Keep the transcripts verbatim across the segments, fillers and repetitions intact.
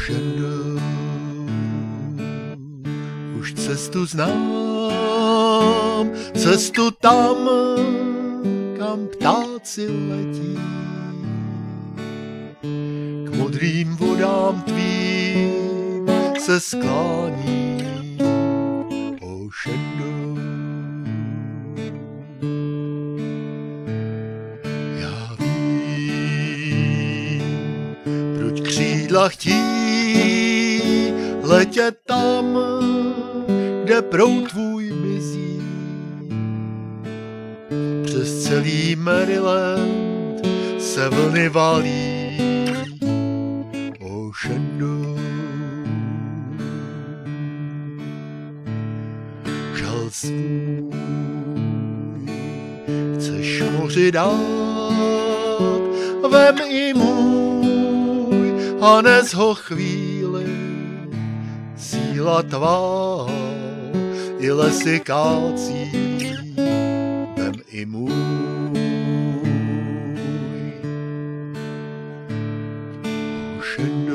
Ocean, už cestu znám, cestu tam, kam ptáci letí. K modrým vodám tvým se sklání. Ocean, já vím, proč křídla chtí letět tam, kde proud tvůj mizí. Přes celý Maryland se vlny valí. Ocean, žal svůj chceš moři dát, vem i můj a nez ho chvíli. Síla tvá i lesy kácí, vem i můj. Ocean,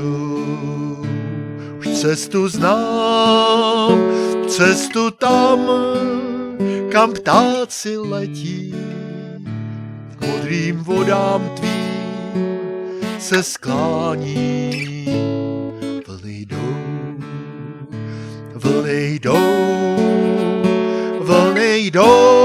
už cestu znám, cestu tam, kam ptáci letí. K modrým vodám tvým se sklání. Vlny jdou, vlny jdou, vlny jdou.